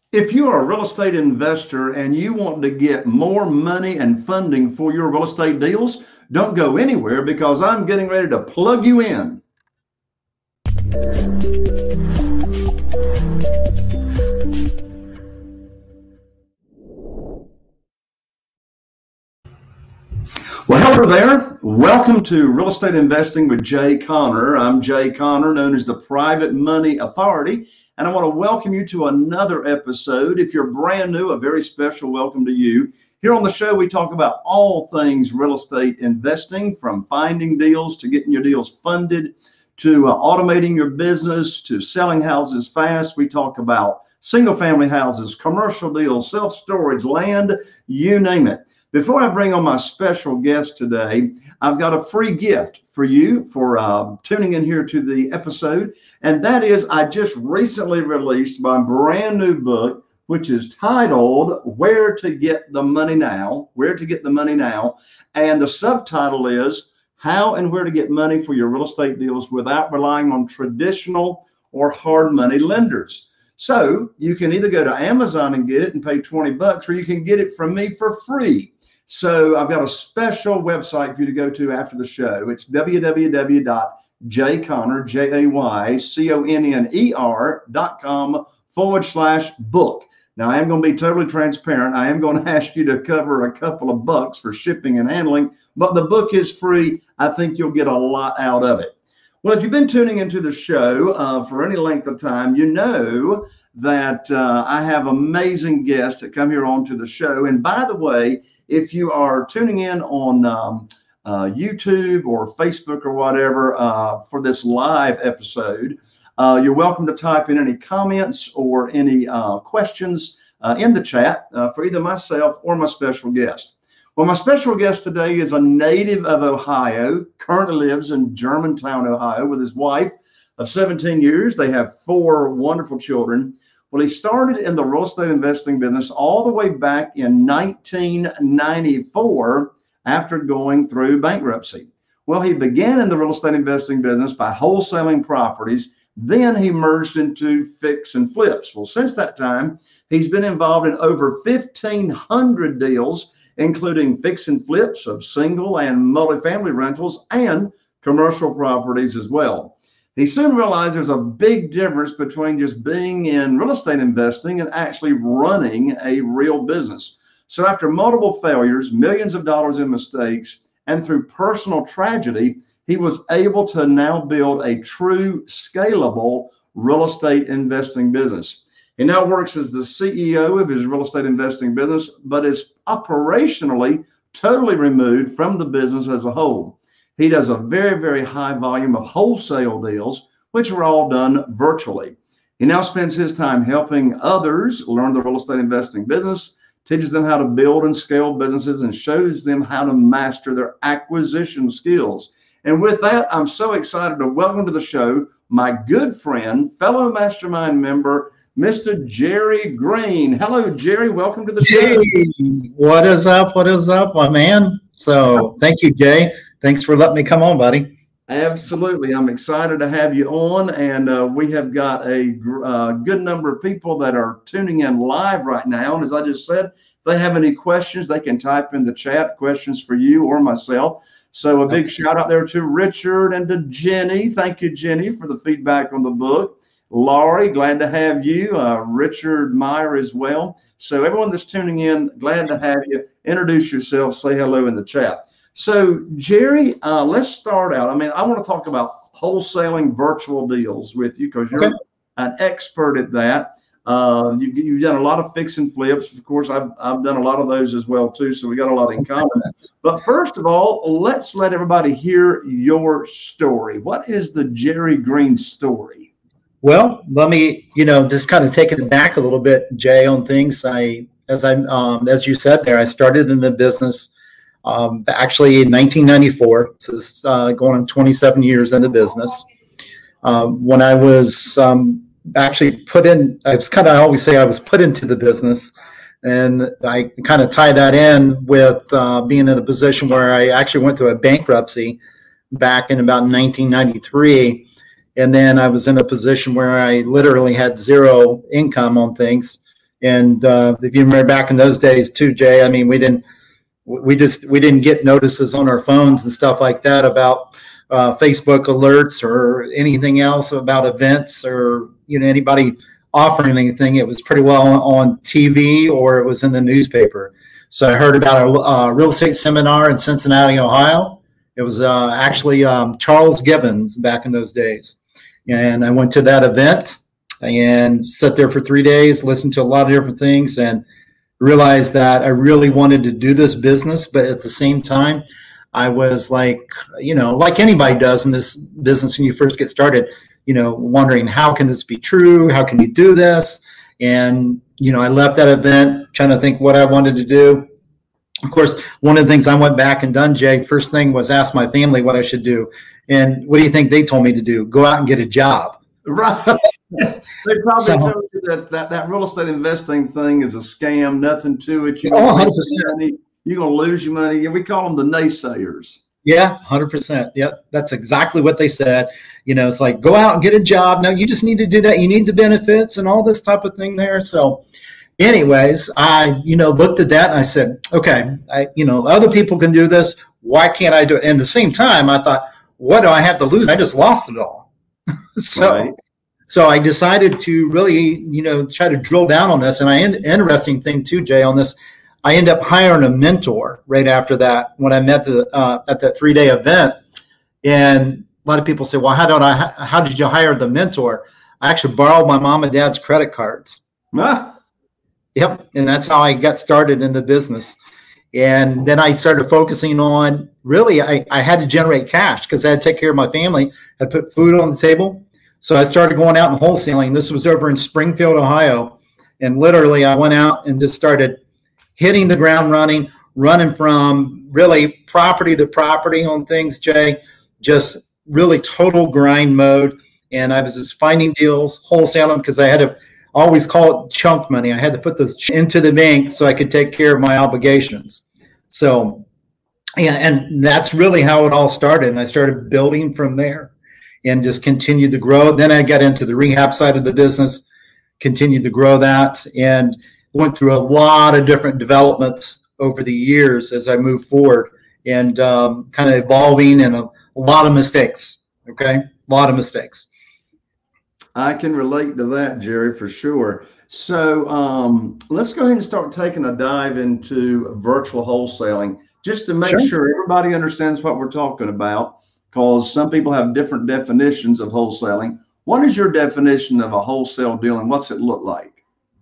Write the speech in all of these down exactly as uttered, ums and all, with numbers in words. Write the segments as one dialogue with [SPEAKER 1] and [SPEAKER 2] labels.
[SPEAKER 1] If you are a real estate investor and you want to get more money and funding for your real estate deals, don't go anywhere because I'm getting ready to plug you in. Well, hello there. Welcome to Real Estate Investing with Jay Conner. I'm Jay Conner, known as the Private Money Authority, and I want to welcome you to another episode. If you're brand new, a very special welcome to you. Here on the show, we talk about all things real estate investing, from finding deals to getting your deals funded, to uh, automating your business, to selling houses fast. We talk about single-family houses, commercial deals, self-storage, land, you name it. Before I bring on my special guest today, I've got a free gift for you for uh, tuning in here to the episode. And that is, I just recently released my brand new book, which is titled Where to Get the Money Now, Where to Get the Money Now. And the subtitle is How and Where to Get Money for Your Real Estate Deals Without Relying on Traditional or Hard Money Lenders. So you can either go to Amazon and get it and pay twenty bucks, or you can get it from me for free. So I've got a special website for you to go to after the show. It's w w w dot jay conner, J A Y C O N N E R dot com forward slash book. Now, I am going to be totally transparent. I am going to ask you to cover a couple of bucks for shipping and handling, but the book is free. I think you'll get a lot out of it. Well, if you've been tuning into the show uh, for any length of time, you know that uh, I have amazing guests that come here onto the show. And by the way, if you are tuning in on um, uh, YouTube or Facebook or whatever uh, for this live episode, uh, you're welcome to type in any comments or any uh, questions uh, in the chat uh, for either myself or my special guest. Well, my special guest today is a native of Ohio, currently lives in Germantown, Ohio, with his wife of seventeen years. They have four wonderful children. Well, he started in the real estate investing business all the way back in nineteen ninety-four after going through bankruptcy. Well, he began in the real estate investing business by wholesaling properties. Then he merged into fix and flips. Well, since that time, he's been involved in over fifteen hundred deals, including fix and flips of single and multifamily rentals and commercial properties as well. He soon realized there's a big difference between just being in real estate investing and actually running a real business. So after multiple failures, millions of dollars in mistakes, and through personal tragedy, he was able to now build a true scalable real estate investing business. He now works as the C E O of his real estate investing business, but is operationally totally removed from the business as a whole. He does a very, very high volume of wholesale deals, which are all done virtually. He now spends his time helping others learn the real estate investing business, teaches them how to build and scale businesses, and shows them how to master their acquisition skills. And with that, I'm so excited to welcome to the show my good friend, fellow mastermind member, Mister Jerry Green. Hello, Jerry. Welcome to the show.
[SPEAKER 2] Hey, what is up? What is up, my man? So thank you, Jay. Thanks for letting me come on, buddy.
[SPEAKER 1] Absolutely. I'm excited to have you on. And uh, we have got a uh, good number of people that are tuning in live right now. And as I just said, if they have any questions, they can type in the chat, questions for you or myself. So a big okay. shout out there to Richard and to Jenny. Thank you, Jenny, for the feedback on the book. Laurie, glad to have you. Uh, Richard Meyer as well. So everyone that's tuning in, glad to have you. Introduce yourself, say hello in the chat. So Jerry, uh, let's start out. I mean, I want to talk about wholesaling virtual deals with you because you're okay. an expert at that. Uh, you, you've done a lot of fix and flips. Of course, I've, I've done a lot of those as well, too. So we got a lot in common. But first of all, let's let everybody hear your story. What is the Jerry Green story?
[SPEAKER 2] Well, let me, you know, just kind of take it back a little bit, Jay, on things. I, as I, um, as you said there, I started in the business um, actually in nineteen ninety-four. So it's uh, going on twenty-seven years in the business. Um, when I was um, actually put in, I was kind of, I always say I was put into the business, and I kind of tie that in with uh, being in a position where I actually went through a bankruptcy back in about nineteen ninety-three. And then I was in a position where I literally had zero income on things. And uh, if you remember back in those days too, Jay, I mean, we didn't, we just, we didn't get notices on our phones and stuff like that about uh, Facebook alerts or anything else about events or, you know, anybody offering anything. It was pretty well on T V or it was in the newspaper. So I heard about a uh, real estate seminar in Cincinnati, Ohio. It was uh, actually um, Charles Gibbons back in those days. And I went to that event and sat there for three days, listened to a lot of different things, and realized that I really wanted to do this business. But at the same time, I was like, you know, like anybody does in this business when you first get started, you know, wondering, how can this be true? How can you do this? And, you know, I left that event trying to think what I wanted to do. Of course, one of the things I went back and done, Jay, first thing was ask my family what I should do. And what do you think they told me to do? Go out and get a job.
[SPEAKER 1] Right. They probably
[SPEAKER 2] So-
[SPEAKER 1] told you that, that that real estate investing thing is a scam, nothing to it. You're
[SPEAKER 2] Oh,
[SPEAKER 1] gonna
[SPEAKER 2] one hundred
[SPEAKER 1] lose your
[SPEAKER 2] percent.
[SPEAKER 1] money. You're going to lose your money. Yeah, we call them the naysayers.
[SPEAKER 2] Yeah, one hundred percent. Yep, that's exactly what they said. You know, it's like, go out and get a job. No, you just need to do that. You need the benefits and all this type of thing there. So anyways, I, you know, looked at that and I said, okay, I, you know, other people can do this. Why can't I do it? And at the same time, I thought, what do I have to lose? I just lost it all. so,
[SPEAKER 1] Right.
[SPEAKER 2] so I decided to really, you know, try to drill down on this. And I, interesting thing too, Jay, on this, I ended up hiring a mentor right after that when I met the uh, at that three day event. And a lot of people say, well, how did I, how did you hire the mentor? I actually borrowed my mom and dad's credit cards.
[SPEAKER 1] Ah,
[SPEAKER 2] Yep. And that's how I got started in the business. And then I started focusing on, really, I, I had to generate cash because I had to take care of my family. I put food on the table. So I started going out and wholesaling. This was over in Springfield, Ohio. And literally I went out and just started hitting the ground running, running from really property to property on things, Jay, just really total grind mode. And I was just finding deals, wholesaling, because I had to always call it chunk money. I had to put those into the bank so I could take care of my obligations. So, yeah, and that's really how it all started. And I started building from there and just continued to grow. Then I got into the rehab side of the business, continued to grow that, and went through a lot of different developments over the years as I moved forward, and um, kind of evolving, and a, a lot of mistakes. Okay, a lot of mistakes.
[SPEAKER 1] I can relate to that, Jerry, for sure. So um, let's go ahead and start taking a dive into virtual wholesaling, just to make
[SPEAKER 2] Sure.
[SPEAKER 1] sure everybody understands what we're talking about, because some people have different definitions of wholesaling. What is your definition of a wholesale deal, and what's it look like?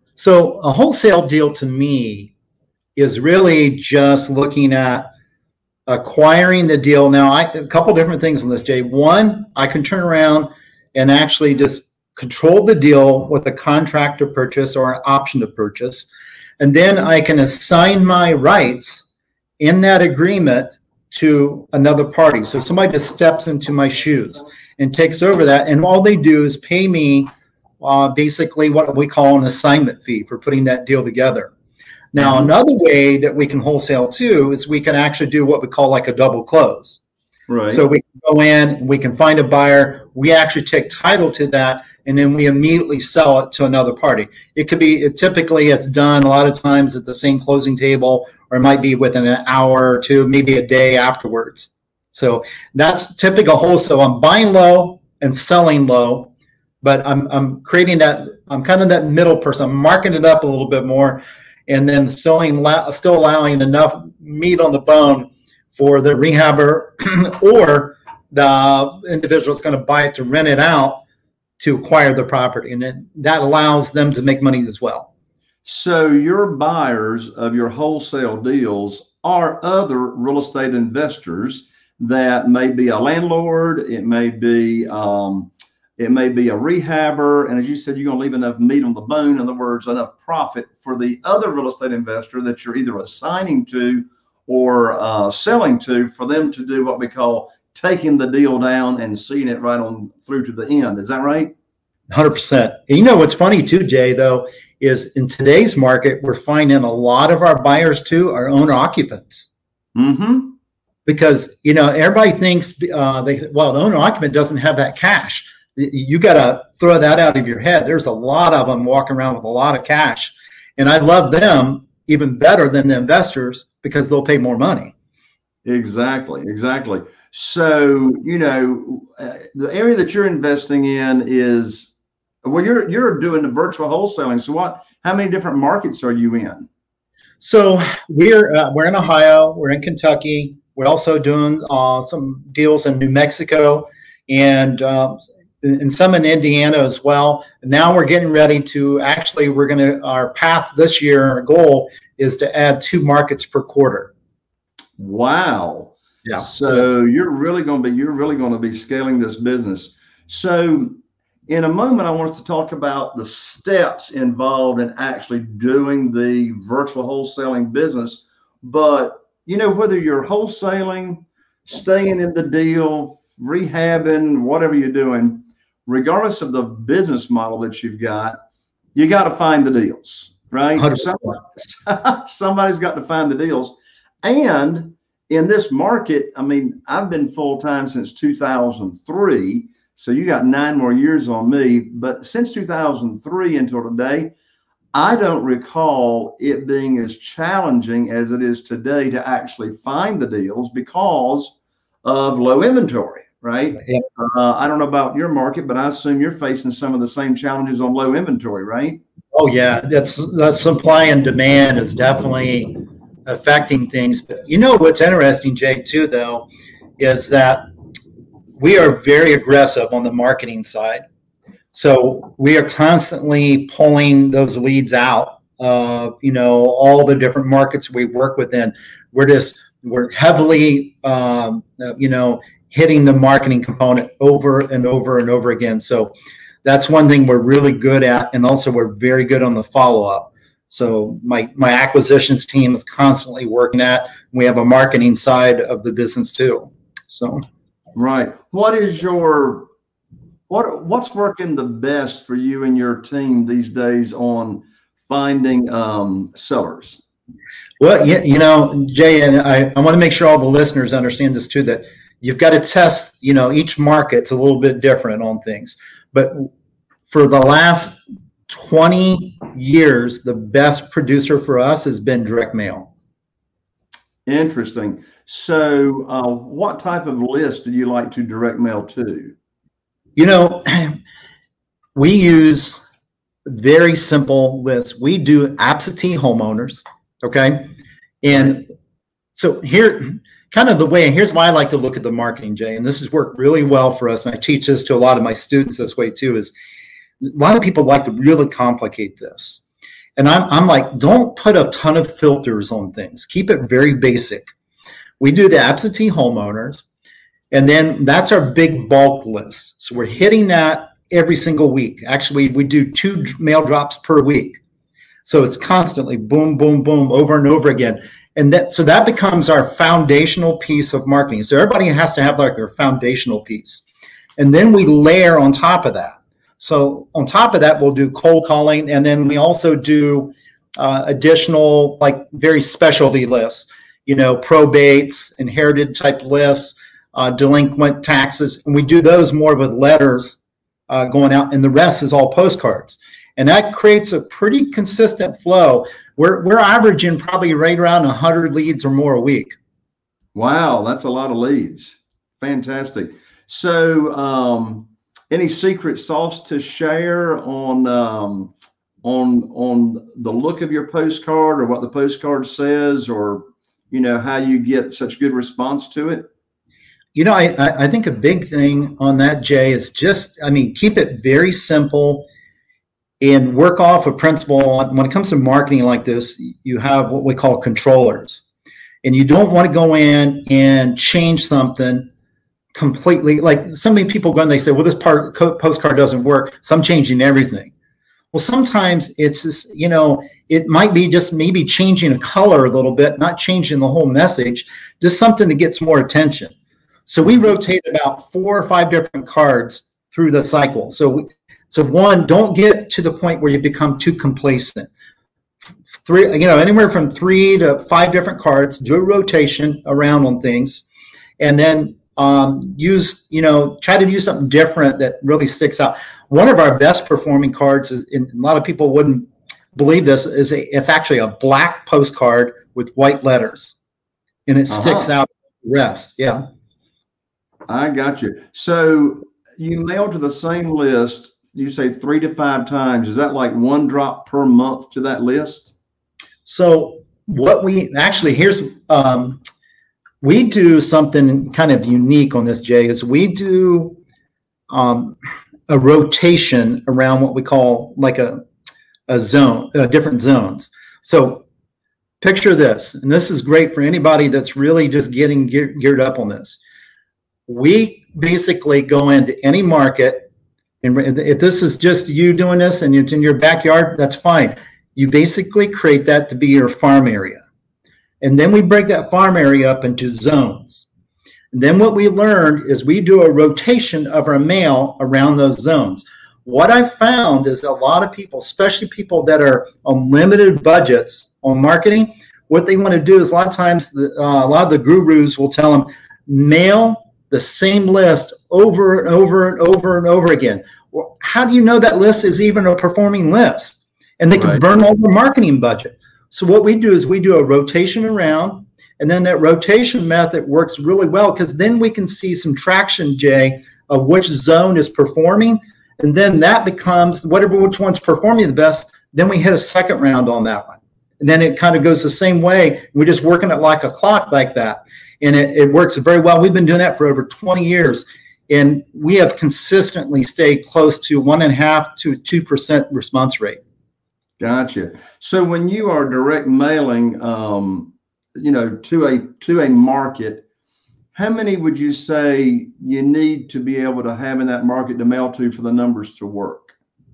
[SPEAKER 2] So a wholesale deal to me is really just looking at acquiring the deal. Now, I, a couple different things on this, Jay. One, I can turn around and actually just control the deal with a contract to purchase or an option to purchase. And then I can assign my rights in that agreement to another party. So somebody just steps into my shoes and takes over that. And all they do is pay me uh, basically what we call an assignment fee for putting that deal together. Now,
[SPEAKER 1] Mhm.
[SPEAKER 2] another way that we can wholesale too is we can actually do what we call like a double close.
[SPEAKER 1] Right.
[SPEAKER 2] So we can go in, we can find a buyer, we actually take title to that, and then we immediately sell it to another party. It could be, it typically it's done a lot of times at the same closing table, or it might be within an hour or two, maybe a day afterwards. So that's typical wholesale. I'm buying low and selling low, but I'm, I'm creating that, I'm kind of that middle person. I'm marking it up a little bit more, and then selling, still allowing enough meat on the bone for the rehabber or the individual that's going to buy it to rent it out to acquire the property. And then that allows them to make money as well.
[SPEAKER 1] So your buyers of your wholesale deals are other real estate investors that may be a landlord, it may be um, it may be a rehabber, and as you said, you're going to leave enough meat on the bone, in other words, enough profit for the other real estate investor that you're either assigning to or uh, selling to, for them to do what we call taking the deal down and seeing it right on through to the end. Is that right?
[SPEAKER 2] one hundred percent. And you know what's funny too, Jay, though, is in today's market, we're finding a lot of our buyers too are owner occupants.
[SPEAKER 1] Mm-hmm.
[SPEAKER 2] Because, you know, everybody thinks, uh, they well, the owner occupant doesn't have that cash. You got to throw that out of your head. There's a lot of them walking around with a lot of cash. And I love them even better than the investors because they'll pay more money.
[SPEAKER 1] Exactly, exactly. So, you know, uh, the area that you're investing in is, well, you're you're doing the virtual wholesaling. So what, how many different markets are you in?
[SPEAKER 2] So we're uh, we're in Ohio, we're in Kentucky. We're also doing uh, some deals in New Mexico and uh, and some in Indiana as well. Now we're getting ready to actually, we're going to, our path this year, our goal is to add two markets per quarter.
[SPEAKER 1] Wow.
[SPEAKER 2] Yeah.
[SPEAKER 1] So,
[SPEAKER 2] So
[SPEAKER 1] you're really going to be, you're really going to be scaling this business. So in a moment, I want us to talk about the steps involved in actually doing the virtual wholesaling business. But, you know, whether you're wholesaling, staying in the deal, rehabbing, whatever you're doing, regardless of the business model that you've got, you got to find the deals, right? Somebody, somebody's got to find the deals. And in this market, I mean, I've been full-time since two thousand three. So you got nine more years on me. But since two thousand three until today, I don't recall it being as challenging as it is today to actually find the deals because of low inventory, right?
[SPEAKER 2] Yeah.
[SPEAKER 1] Uh, I don't know about your market, but I assume you're facing some of the same challenges on low inventory, right?
[SPEAKER 2] Oh yeah, that's that supply and demand is definitely affecting things. But you know what's interesting, Jake, too, though, is that we are very aggressive on the marketing side. So we are constantly pulling those leads out of, you know, all the different markets we work within. We're just, we're heavily, um, you know, hitting the marketing component over and over and over again. So that's one thing we're really good at. And also we're very good on the follow-up. So my, my acquisitions team is constantly working at, we have a marketing side of the business too. So.
[SPEAKER 1] Right. What is your, what, what's working the best for you and your team these days on finding um, sellers?
[SPEAKER 2] Well, you, you know, Jay, and I, I want to make sure all the listeners understand this too, that you've got to test, you know, each market's a little bit different on things. But for the last twenty years, the best producer for us has been direct mail.
[SPEAKER 1] Interesting. So uh, what type of list do you like to direct mail to?
[SPEAKER 2] You know, we use very simple lists. We do absentee homeowners, okay? And so here, kind of the way, and here's why I like to look at the marketing, Jay, and this has worked really well for us, and I teach this to a lot of my students this way too, is a lot of people like to really complicate this. And I'm, I'm like, don't put a ton of filters on things. Keep it very basic. We do the absentee homeowners, and then that's our big bulk list. So we're hitting that every single week. Actually, we do two mail drops per week. So it's constantly boom, boom, boom, over and over again. And that, so that becomes our foundational piece of marketing. So everybody has to have like their foundational piece. And then we layer on top of that. So on top of that, we'll do cold calling. And then we also do uh, additional, like very specialty lists, you know, probates, inherited type lists, uh, delinquent taxes. And we do those more with letters uh, going out. And the rest is all postcards. And that creates a pretty consistent flow. We're, we're averaging probably right around one hundred leads or more a week.
[SPEAKER 1] Wow, that's a lot of leads. Fantastic. So um, any secret sauce to share on, um, on, on the look of your postcard or what the postcard says, or, you know, how you get such good response to it?
[SPEAKER 2] You know, I, I think a big thing on that, Jay, is just, I mean, keep it very simple. And work off a principle. When it comes to marketing like this, you have what we call controllers. And you don't want to go in and change something completely. Like so many people go and they say, well, this part postcard doesn't work, so I'm changing everything. Well, sometimes it's just, you know, it might be just maybe changing a color a little bit, not changing the whole message, just something that gets more attention. So we rotate about four or five different cards through the cycle. So we, So one, don't get to the point where you become too complacent. Three, you know, anywhere from three to five different cards, do a rotation around on things, and then um, use, you know, try to use something different that really sticks out. One of our best performing cards is, and a lot of people wouldn't believe this, is a, it's actually a black postcard with white letters, and it
[SPEAKER 1] Uh-huh.
[SPEAKER 2] sticks out the rest. Yeah.
[SPEAKER 1] I got you. So you mail to the same list, you say three to five times. Is that like one drop per month to that list?
[SPEAKER 2] So what we actually, here's, um, we do something kind of unique on this, Jay, is we do um, a rotation around what we call like a, a zone, uh, different zones. So picture this, and this is great for anybody that's really just getting gear, geared up on this. We basically go into any market, and if this is just you doing this and it's in your backyard, that's fine. You basically create that to be your farm area. And then we break that farm area up into zones. And then what we learned is we do a rotation of our mail around those zones. What I've found is a lot of people, especially people that are on limited budgets on marketing, what they want to do is a lot of times the, uh, a lot of the gurus will tell them, mail the same list over and over and over and over again. Well, how do you know that list is even a performing list? And they can
[SPEAKER 1] Right.
[SPEAKER 2] burn all their marketing budget. So what we do is we do a rotation around, and then that rotation method works really well because then we can see some traction, Jay, of which zone is performing. And then that becomes whatever, which one's performing the best. Then we hit a second round on that one. And then it kind of goes the same way. We're just working it like a clock like that. And it, it works very well. We've been doing that for over twenty years. And we have consistently stayed close to one and a half to two percent response rate.
[SPEAKER 1] Gotcha. So when you are direct mailing, um, you know, to a to a market, how many would you say you need to be able to have in that market to mail to for the numbers to work?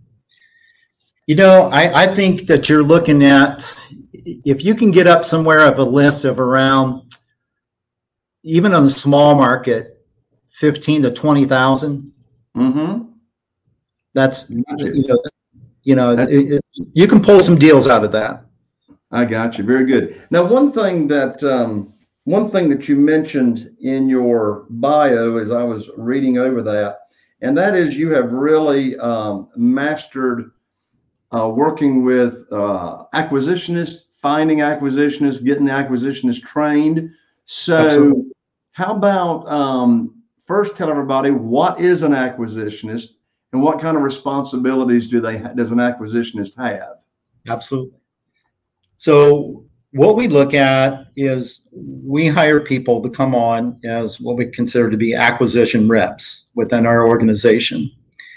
[SPEAKER 2] You know, I, I think that you're looking at, if you can get up somewhere of a list of around, even on the small market, fifteen to twenty thousand.
[SPEAKER 1] Mm-hmm.
[SPEAKER 2] That's,
[SPEAKER 1] Gotcha.
[SPEAKER 2] you know, you know, it, it, you can pull some deals out of that.
[SPEAKER 1] I got you. Very good. Now, one thing that um, one thing that you mentioned in your bio as I was reading over that, and that is you have really um, mastered uh, working with uh, acquisitionists, finding acquisitionists, getting the acquisitionists trained. So,
[SPEAKER 2] Absolutely.
[SPEAKER 1] how about um, first tell everybody what is an acquisitionist and what kind of responsibilities do they ha- does an acquisitionist have?
[SPEAKER 2] Absolutely. So what we look at is we hire people to come on as what we consider to be acquisition reps within our organization.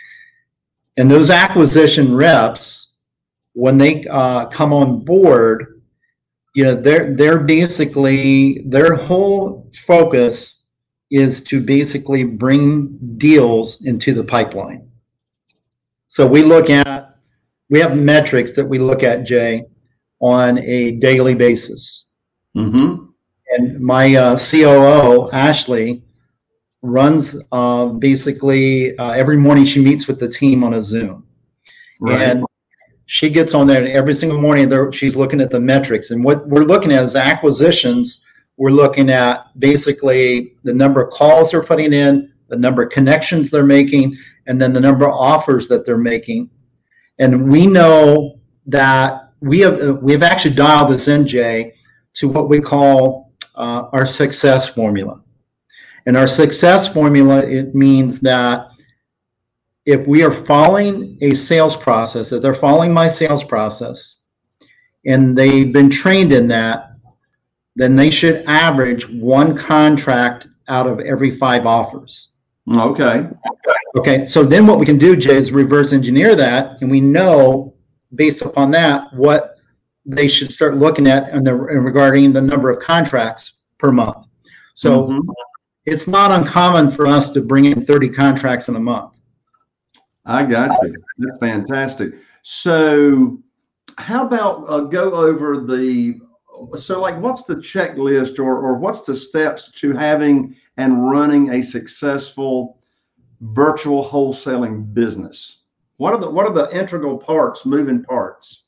[SPEAKER 2] And those acquisition reps, when they uh, come on board, you know, they're, they're basically, their whole focus is to basically bring deals into the pipeline. So we look at, we have metrics that we look at, Jay, on a daily basis.
[SPEAKER 1] Mm-hmm.
[SPEAKER 2] And my uh, C O O, Ashley, runs uh, basically uh, every morning she meets with the team on a Zoom.
[SPEAKER 1] Right.
[SPEAKER 2] And she gets on there and every single morning there, she's looking at the metrics. And what we're looking at is acquisitions. We're looking at basically the number of calls they're putting in, the number of connections they're making, and then the number of offers that they're making. And we know that we have we have actually dialed this in, Jay, to what we call uh, our success formula. And our success formula, it means that if we are following a sales process, if they're following my sales process, and they've been trained in that, then they should average one contract out of every five offers.
[SPEAKER 1] Okay.
[SPEAKER 2] Okay, so then what we can do, Jay, is reverse engineer that, and we know based upon that what they should start looking at in the, in regarding the number of contracts per month. So mm-hmm. It's not uncommon for us to bring in thirty contracts in a month.
[SPEAKER 1] I got you. That's fantastic. So how about uh, go over the, so like what's the checklist or, or what's the steps to having and running a successful virtual wholesaling business? What are the what are the integral parts, moving parts?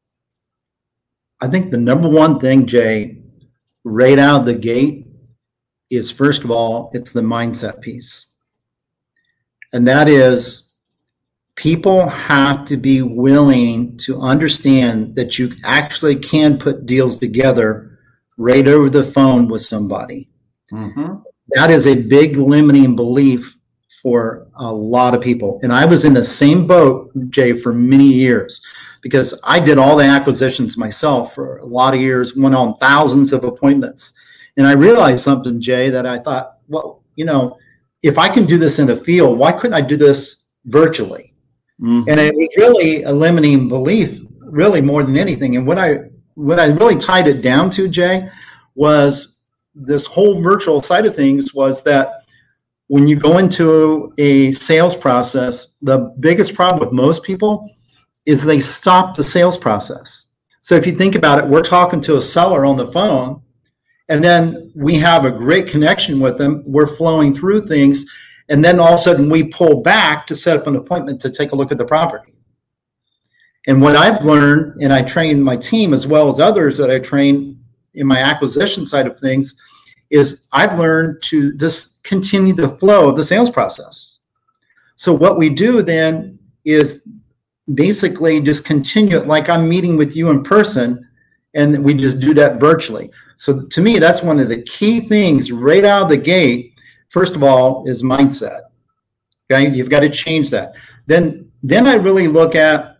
[SPEAKER 2] I think the number one thing, Jay, right out of the gate is, first of all, it's the mindset piece. And that is, people have to be willing to understand that you actually can put deals together right over the phone with somebody. Mm-hmm. That is a big limiting belief for a lot of people. And I was in the same boat, Jay, for many years, because I did all the acquisitions myself for a lot of years, went on thousands of appointments. And I realized something, Jay, that I thought, well, you know, if I can do this in the field, why couldn't I do this virtually? Mm-hmm. And it was really a limiting belief, really more than anything. And what I what I really tied it down to, Jay, was this whole virtual side of things was that when you go into a sales process, the biggest problem with most people is they stop the sales process. So if you think about it, we're talking to a seller on the phone, and then we have a great connection with them. We're flowing through things, and then all of a sudden we pull back to set up an appointment to take a look at the property. And what I've learned, and I train my team as well as others that I train in my acquisition side of things, is I've learned to just continue the flow of the sales process. So what we do then is basically just continue it like I'm meeting with you in person, and we just do that virtually. So to me, that's one of the key things right out of the gate. First of all, is mindset. Okay, you've got to change that. Then, then I really look at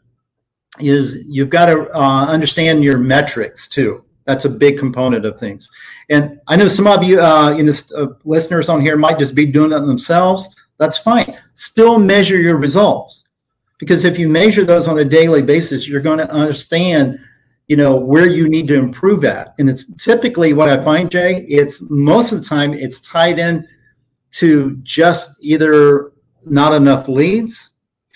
[SPEAKER 2] is you've got to uh, understand your metrics too. That's a big component of things. And I know some of you uh, in this uh, listeners on here might just be doing it themselves. That's fine. Still measure your results, because if you measure those on a daily basis, you're going to understand, you know, where you need to improve at. And it's typically what I find, Jay, it's most of the time it's tied in to just either not enough leads,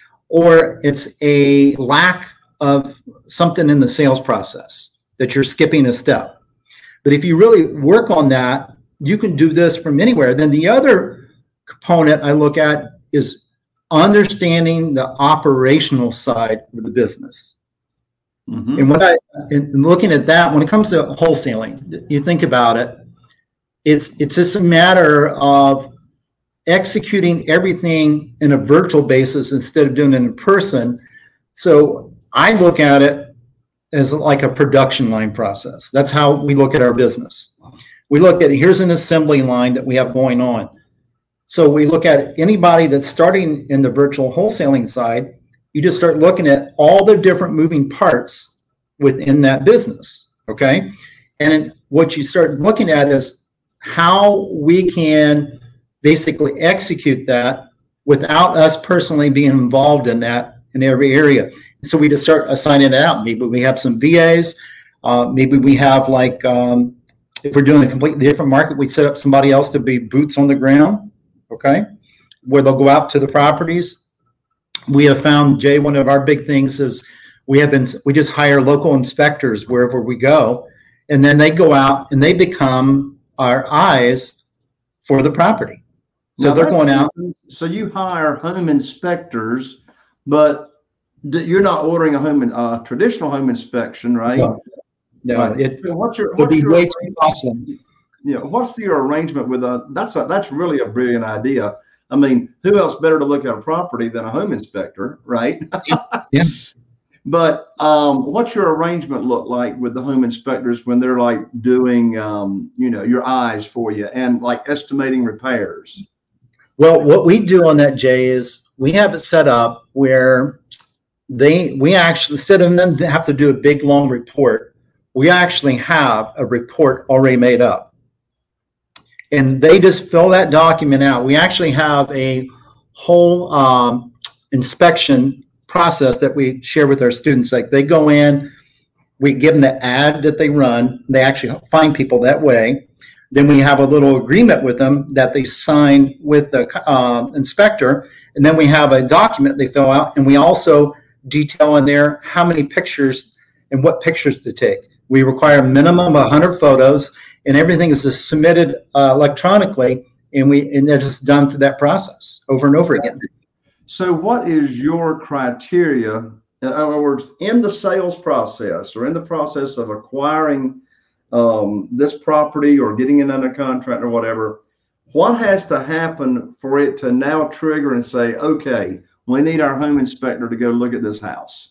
[SPEAKER 2] or it's a lack of something in the sales process that you're skipping a step. But if you really work on that, you can do this from anywhere. Then the other component I look at is understanding the operational side of the business. Mm-hmm. And when I, in looking at that, when it comes to wholesaling, you think about it, it's it's just a matter of executing everything in a virtual basis instead of doing it in person. So I look at it as like a production line process. That's how we look at our business. We look at, here's an assembly line that we have going on. So we look at anybody that's starting in the virtual wholesaling side, you just start looking at all the different moving parts within that business, okay? And what you start looking at is how we can basically execute that without us personally being involved in that in every area. So we just start assigning it out. Maybe we have some V As. Uh, maybe we have like, um, if we're doing a completely different market, we set up somebody else to be boots on the ground, okay? Where they'll go out to the properties. We have found, Jay, one of our big things is we have been, we just hire local inspectors wherever we go, and then they go out and they become our eyes for the property. So now they're going out.
[SPEAKER 1] So you hire home inspectors, but you're not ordering a home, uh, traditional home inspection, right?
[SPEAKER 2] No, no
[SPEAKER 1] right.
[SPEAKER 2] It
[SPEAKER 1] what's your,
[SPEAKER 2] would
[SPEAKER 1] what's
[SPEAKER 2] be
[SPEAKER 1] your
[SPEAKER 2] way too awesome.
[SPEAKER 1] Yeah, what's your arrangement with a? That's a that's really a brilliant idea. I mean, who else better to look at a property than a home inspector, right?
[SPEAKER 2] Yeah. Yeah.
[SPEAKER 1] But um, what's your arrangement look like with the home inspectors when they're like doing, um, you know, your eyes for you and like estimating repairs?
[SPEAKER 2] Well, what we do on that, Jay, is we have it set up where they, we actually, instead of them to have to do a big long report, we actually have a report already made up. And they just fill that document out. We actually have a whole um, inspection process that we share with our students. Like they go in, we give them the ad that they run. They actually find people that way. Then we have a little agreement with them that they sign with the uh, inspector. And then we have a document they fill out. And we also detail in there how many pictures and what pictures to take. We require a minimum of one hundred photos, and everything is just submitted uh, electronically. And we and it's just done through that process over and over again.
[SPEAKER 1] So what is your criteria? In other words, in the sales process or in the process of acquiring um, this property or getting it under contract or whatever, what has to happen for it to now trigger and say, okay, we need our home inspector to go look at this house?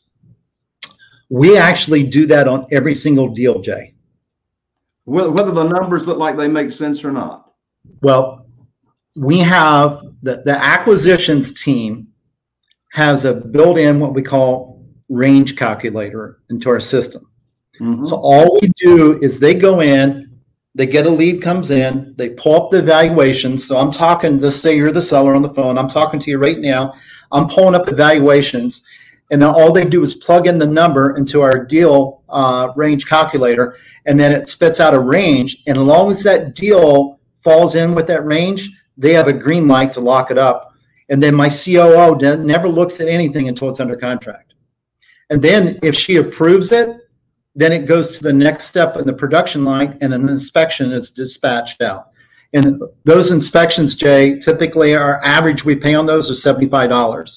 [SPEAKER 2] We actually do that on every single deal, Jay.
[SPEAKER 1] Whether the numbers look like they make sense or not.
[SPEAKER 2] Well, we have the, the acquisitions team has a built-in what we call range calculator into our system. Mm-hmm. So all we do is they go in, they get a lead comes in, they pull up the valuation. So I'm talking, let's say you're the seller on the phone. I'm talking to you right now. I'm pulling up the valuations, and then all they do is plug in the number into our deal uh, range calculator, and then it spits out a range. And as long as that deal falls in with that range, they have a green light to lock it up. And then my C O O never looks at anything until it's under contract. And then if she approves it, then it goes to the next step in the production line, and an inspection is dispatched out. And those inspections, Jay, typically our average we pay on those is seventy-five dollars.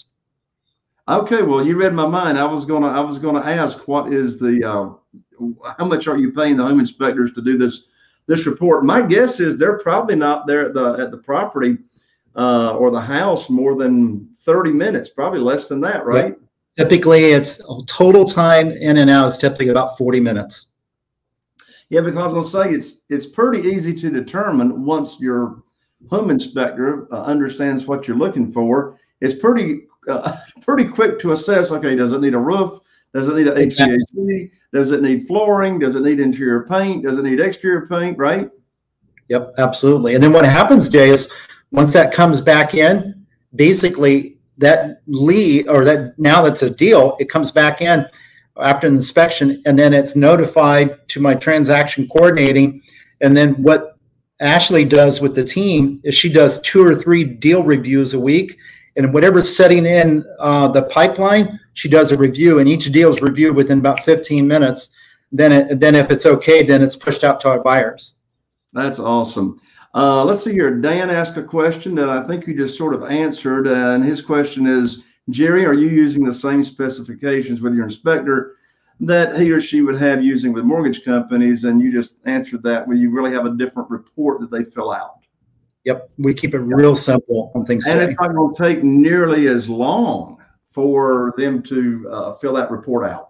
[SPEAKER 1] Okay, well, you read my mind. I was gonna, I was gonna ask, what is the, uh, how much are you paying the home inspectors to do this, this report? My guess is they're probably not there at the at the property uh, or the house more than thirty minutes, probably less than that, right?
[SPEAKER 2] Yep. Typically, it's total time in and out is typically about forty minutes.
[SPEAKER 1] Yeah, because I was going to say it's it's pretty easy to determine once your home inspector uh, understands what you're looking for. It's pretty uh, pretty quick to assess. Okay, does it need a roof? Does it need an
[SPEAKER 2] Exactly.
[SPEAKER 1] H V A C? Does it need flooring? Does it need interior paint? Does it need exterior paint? Right?
[SPEAKER 2] Yep, absolutely. And then what happens, Jay, is once that comes back in, basically that lead, or that now that's a deal, it comes back in after an inspection, and then it's notified to my transaction coordinating. And then what Ashley does with the team is she does two or three deal reviews a week, and whatever's setting in uh, the pipeline, she does a review, and each deal is reviewed within about fifteen minutes. Then, it, then if it's okay, then it's pushed out to our buyers.
[SPEAKER 1] That's awesome. Uh, let's see here. Dan asked a question that I think you just sort of answered, uh, and his question is, Jerry, are you using the same specifications with your inspector that he or she would have using with mortgage companies? And you just answered that, where you really have a different report that they fill out.
[SPEAKER 2] Yep, we keep it real simple on things.
[SPEAKER 1] And
[SPEAKER 2] today.
[SPEAKER 1] it's not going to take nearly as long for them to uh, fill that report out.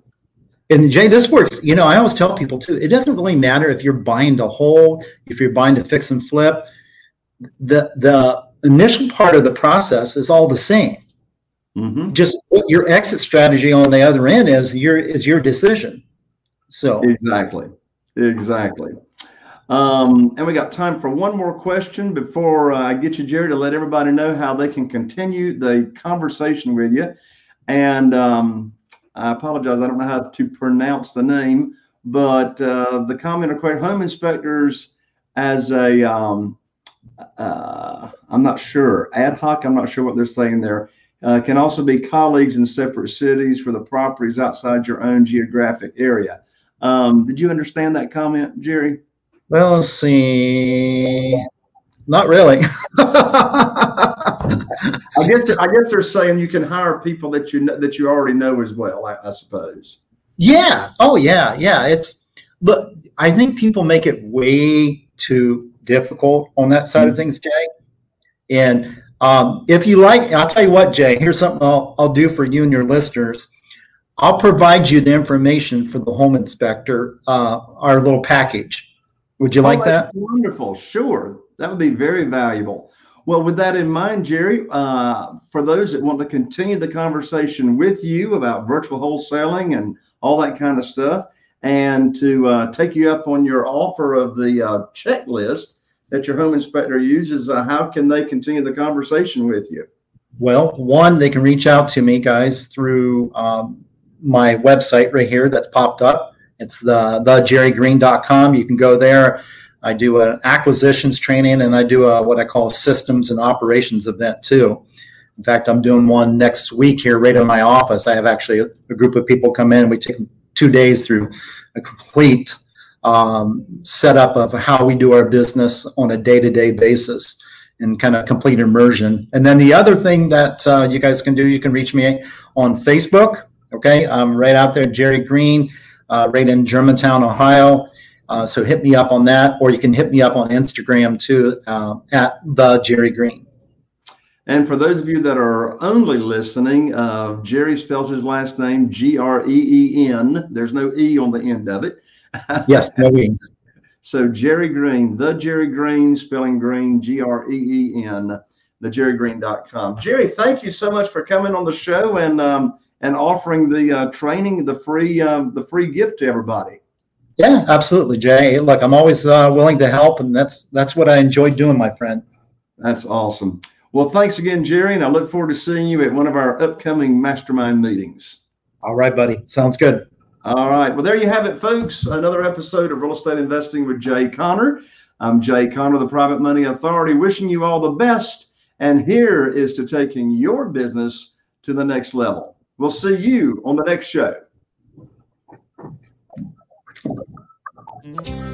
[SPEAKER 2] And Jay, this works. You know, I always tell people too, it doesn't really matter if you're buying to hold, if you're buying to fix and flip. The the initial part of the process is all the same. Mm-hmm. Just what your exit strategy on the other end is your is your decision. So
[SPEAKER 1] exactly, exactly. Um, and we got time for one more question before I get you, Jerry, to let everybody know how they can continue the conversation with you. And um, I apologize, I don't know how to pronounce the name, but uh, the comment or question, home inspectors as a, um, uh, I'm not sure, ad hoc, I'm not sure what they're saying there, uh, can also be colleagues in separate cities for the properties outside your own geographic area. Um, did you understand that comment, Jerry?
[SPEAKER 2] Well, let's see. Not really.
[SPEAKER 1] I guess I guess they're saying you can hire people that you know, that you already know as well, I, I suppose.
[SPEAKER 2] Yeah. Oh, yeah. Yeah. It's look. I think people make it way too difficult on that side mm-hmm. of things, Jay. And um, if you like, I'll tell you what, Jay. Here's something I'll I'll do for you and your listeners. I'll provide you the information for the home inspector, uh, our little package. Would you oh, like that?
[SPEAKER 1] Wonderful. Sure. That would be very valuable. Well, with that in mind, Jerry, uh, for those that want to continue the conversation with you about virtual wholesaling and all that kind of stuff, and to uh, take you up on your offer of the uh, checklist that your home inspector uses, uh, how can they continue the conversation with you?
[SPEAKER 2] Well, one, they can reach out to me, guys, through um, my website right here that's popped up. It's the the jerry green dot com. You can go there. I do an acquisitions training, and I do a, what I call a systems and operations event too. In fact, I'm doing one next week here right in my office. I have actually a, a group of people come in. We take two days through a complete um, setup of how we do our business on a day-to-day basis and kind of complete immersion. And then the other thing that uh, you guys can do, you can reach me on Facebook. Okay, I'm right out there, Jerry Green, uh, right in Germantown, Ohio. Uh, so hit me up on that, or you can hit me up on Instagram too, uh, at the Jerry Green.
[SPEAKER 1] And for those of you that are only listening, uh, Jerry spells his last name G R E E N. There's no E on the end of it.
[SPEAKER 2] Yes, no E.
[SPEAKER 1] So Jerry Green, the Jerry Green, spelling Green, G R E E N, the jerry green dot com. Jerry, thank you so much for coming on the show and um, and offering the uh, training, the free um, the free gift to everybody.
[SPEAKER 2] Yeah, absolutely, Jay. Look, I'm always uh, willing to help, and that's that's what I enjoy doing, my friend.
[SPEAKER 1] That's awesome. Well, thanks again, Jerry, and I look forward to seeing you at one of our upcoming mastermind meetings.
[SPEAKER 2] All right, buddy. Sounds good.
[SPEAKER 1] All right. Well, there you have it, folks. Another episode of Real Estate Investing with Jay Conner. I'm Jay Conner, the Private Money Authority, wishing you all the best. And here is to taking your business to the next level. We'll see you on the next show.